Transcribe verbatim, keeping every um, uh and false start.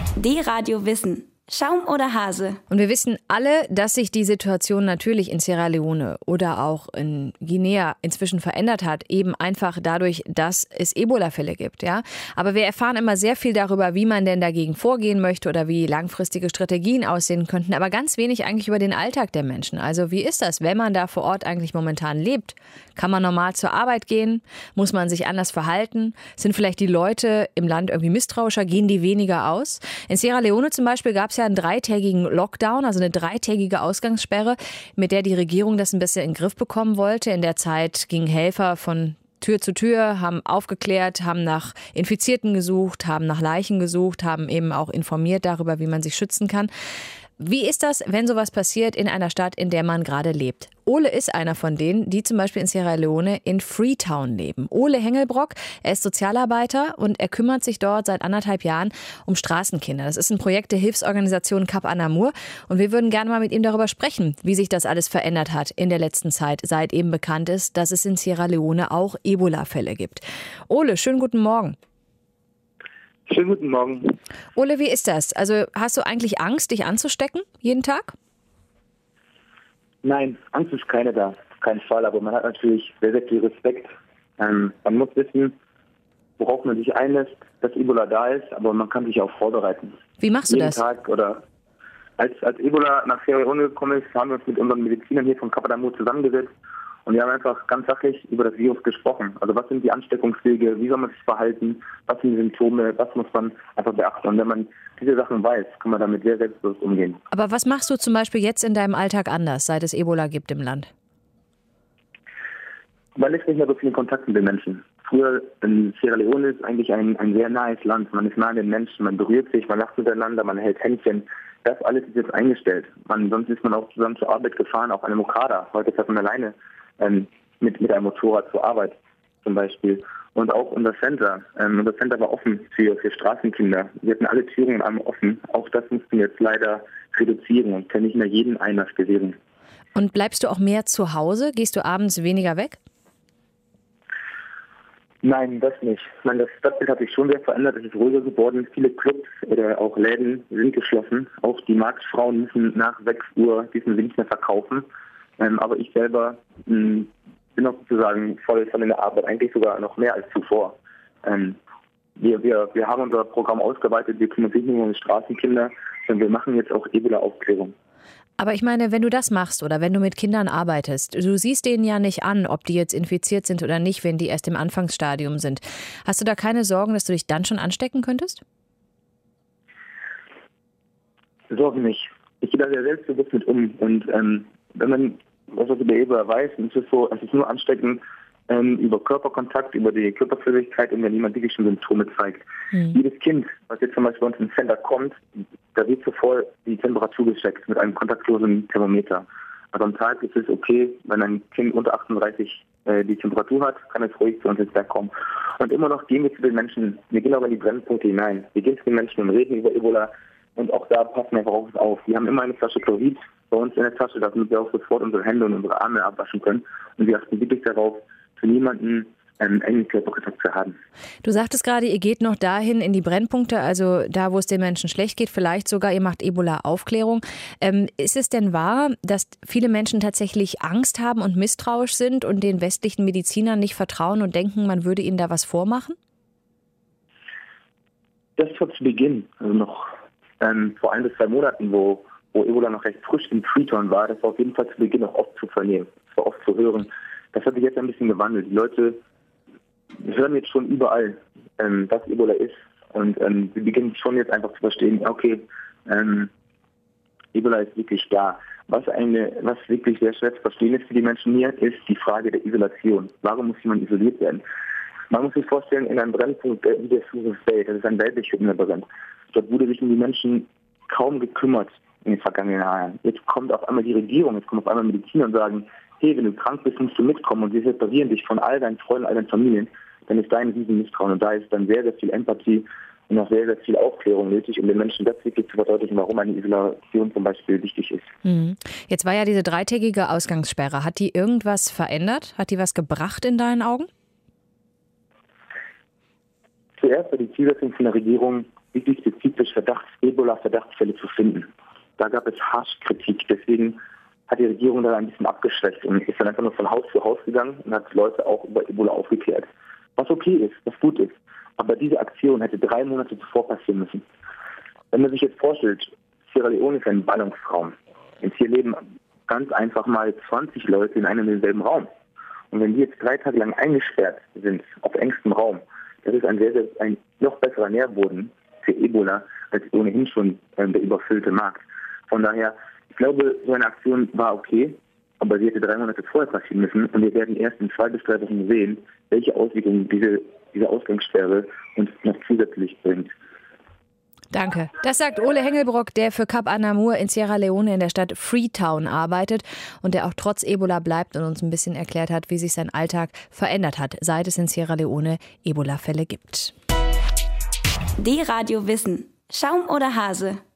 D-Radio Wissen. Schaum oder Hase? Und wir wissen alle, dass sich die Situation natürlich in Sierra Leone oder auch in Guinea inzwischen verändert hat, eben einfach dadurch, dass es Ebola-Fälle gibt, ja. Aber wir erfahren immer sehr viel darüber, wie man denn dagegen vorgehen möchte oder wie langfristige Strategien aussehen könnten, aber ganz wenig eigentlich über den Alltag der Menschen. Also wie ist das, wenn man da vor Ort eigentlich momentan lebt? Kann man normal zur Arbeit gehen? Muss man sich anders verhalten? Sind vielleicht die Leute im Land irgendwie misstrauischer? Gehen die weniger aus? In Sierra Leone zum Beispiel gab es ja einen dreitägigen Lockdown, also eine dreitägige Ausgangssperre, mit der die Regierung das ein bisschen in den Griff bekommen wollte. In der Zeit gingen Helfer von Tür zu Tür, haben aufgeklärt, haben nach Infizierten gesucht, haben nach Leichen gesucht, haben eben auch informiert darüber, wie man sich schützen kann. Wie ist das, wenn sowas passiert in einer Stadt, in der man gerade lebt? Ole ist einer von denen, die zum Beispiel in Sierra Leone in Freetown leben. Ole Hengelbrock, er ist Sozialarbeiter und er kümmert sich dort seit anderthalb Jahren um Straßenkinder. Das ist ein Projekt der Hilfsorganisation Cap Anamur und wir würden gerne mal mit ihm darüber sprechen, wie sich das alles verändert hat in der letzten Zeit, seit eben bekannt ist, dass es in Sierra Leone auch Ebola-Fälle gibt. Ole, schönen guten Morgen. Schönen guten Morgen. Ole, wie ist das? Also hast du eigentlich Angst, dich anzustecken jeden Tag? Nein, Angst ist keine da, auf keinen Fall. Aber man hat natürlich sehr, sehr viel Respekt. Ähm, man muss wissen, worauf man sich einlässt, dass Ebola da ist, aber man kann sich auch vorbereiten. Wie machst du jeden das? Tag oder als, als Ebola nach Sierra Leone gekommen ist, haben wir uns mit unseren Medizinern hier von Cap Anamur zusammengesetzt. Und wir haben einfach ganz sachlich über das Virus gesprochen. Also was sind die Ansteckungswege, wie soll man sich verhalten, was sind die Symptome, was muss man einfach beachten. Und wenn man diese Sachen weiß, kann man damit sehr selbstbewusst umgehen. Aber was machst du zum Beispiel jetzt in deinem Alltag anders, seit es Ebola gibt im Land? Man ist nicht mehr so viel in Kontakt mit den Menschen. Früher in Sierra Leone ist eigentlich ein, ein sehr nahes Land. Man ist nah an den Menschen, man berührt sich, man lacht miteinander, man hält Händchen. Das alles ist jetzt eingestellt. Man, sonst ist man auch zusammen zur Arbeit gefahren, auf einem Okada. Heute fährt man alleine ähm, mit, mit einem Motorrad zur Arbeit zum Beispiel. Und auch unser Center. Ähm, unser Center war offen für, für Straßenkinder. Wir hatten alle Türen einmal offen. Auch das mussten wir jetzt leider reduzieren und können nicht mehr jeden Einlass gewähren. Und bleibst du auch mehr zu Hause? Gehst du abends weniger weg? Nein, das nicht. Ich meine, das Stadtbild hat sich schon sehr verändert. Es ist ruhiger geworden. Viele Clubs oder auch Läden sind geschlossen. Auch die Marktfrauen müssen nach sechs Uhr dürfen sie nicht mehr verkaufen. Ähm, aber ich selber mh, bin auch sozusagen voll, voll in der Arbeit, eigentlich sogar noch mehr als zuvor. Ähm, wir, wir, wir haben unser Programm ausgeweitet. Wir kümmern uns nicht nur um Straßenkinder, sondern wir machen jetzt auch Ebola-Aufklärung. Aber ich meine, wenn du das machst oder wenn du mit Kindern arbeitest, du siehst denen ja nicht an, ob die jetzt infiziert sind oder nicht, wenn die erst im Anfangsstadium sind. Hast du da keine Sorgen, dass du dich dann schon anstecken könntest? Sorgen nicht. Ich gehe da sehr selbstbewusst mit um. Und ähm, wenn man was über Ebola weiß, ist es so, es ist nur ansteckend ähm, über Körperkontakt, über die Körperflüssigkeit und wenn jemand wirklich schon Symptome zeigt. Mhm. Jedes Kind, was jetzt zum Beispiel bei uns ins Center kommt, da wird zuvor die Temperatur gecheckt mit einem kontaktlosen Thermometer. Also am Tag ist es okay, wenn ein Kind unter achtunddreißig äh, die Temperatur hat, kann es ruhig zu uns ins Werk kommen. Und immer noch gehen wir zu den Menschen, wir gehen auch in die Brennpunkte hinein. Wir gehen zu den Menschen und reden über Ebola und auch da passen wir einfach auf. Wir haben immer eine Flasche Chlorid bei uns in der Tasche, damit wir auch sofort unsere Hände und unsere Arme abwaschen können. Und wir achten wirklich darauf, für niemanden einen engen Körperkontakt zu haben. Du sagtest gerade, ihr geht noch dahin in die Brennpunkte, also da, wo es den Menschen schlecht geht, vielleicht sogar, ihr macht Ebola-Aufklärung. Ähm, ist es denn wahr, dass viele Menschen tatsächlich Angst haben und misstrauisch sind und den westlichen Medizinern nicht vertrauen und denken, man würde ihnen da was vormachen? Das war zu Beginn, also noch ähm, vor ein bis zwei Monaten, wo, wo Ebola noch recht frisch in Freetown war, das war auf jeden Fall zu Beginn auch oft zu vernehmen, das war oft zu hören. Das hat sich jetzt ein bisschen gewandelt. Die Leute hören jetzt schon überall, ähm, was Ebola ist. Und ähm, sie beginnen schon jetzt einfach zu verstehen, okay, ähm, Ebola ist wirklich da. Was eine, was wirklich sehr schwer zu verstehen ist für die Menschen hier, ist die Frage der Isolation. Warum muss jemand isoliert werden? Man muss sich vorstellen, in einem Brennpunkt wie der Susan Bay, das ist ein weltlicher Brand. Dort wurde sich um die Menschen kaum gekümmert in den vergangenen Jahren. Jetzt kommt auf einmal die Regierung, jetzt kommen auf einmal Mediziner und sagen, hey, wenn du krank bist, musst du mitkommen und wir separieren dich von all deinen Freunden, all deinen Familien, dann ist dein Riesenmisstrauen. Und da ist dann sehr, sehr viel Empathie und auch sehr, sehr viel Aufklärung nötig, um den Menschen das wirklich zu verdeutlichen, warum eine Isolation zum Beispiel wichtig ist. Mhm. Jetzt war ja diese dreitägige Ausgangssperre. Hat die irgendwas verändert? Hat die was gebracht in deinen Augen? Zuerst war die Zielsetzung von der Regierung, wirklich spezifisch Verdachts, Ebola-Verdachtsfälle zu finden. Da gab es Harschkritik, deswegen hat die Regierung da ein bisschen abgeschwächt und ist dann einfach nur von Haus zu Haus gegangen und hat Leute auch über Ebola aufgeklärt. Was okay ist, was gut ist. Aber diese Aktion hätte drei Monate zuvor passieren müssen. Wenn man sich jetzt vorstellt, Sierra Leone ist ein Ballungsraum. Und hier leben ganz einfach mal zwanzig Leute in einem und denselben Raum. Und wenn die jetzt drei Tage lang eingesperrt sind, auf engstem Raum, das ist ein sehr, sehr ein noch besserer Nährboden für Ebola als ohnehin schon äh, der überfüllte Markt. Von daher, ich glaube, so eine Aktion war okay, aber sie hätte drei Monate vorher passieren müssen. Und wir werden erst in zwei bis drei Wochen sehen, welche Auswirkungen diese, diese Ausgangssperre uns noch zusätzlich bringt. Danke. Das sagt Ole Hengelbrock, der für Cap Anamur in Sierra Leone in der Stadt Freetown arbeitet und der auch trotz Ebola bleibt und uns ein bisschen erklärt hat, wie sich sein Alltag verändert hat, seit es in Sierra Leone Ebola-Fälle gibt. D-Radio Wissen. Schaum oder Hase?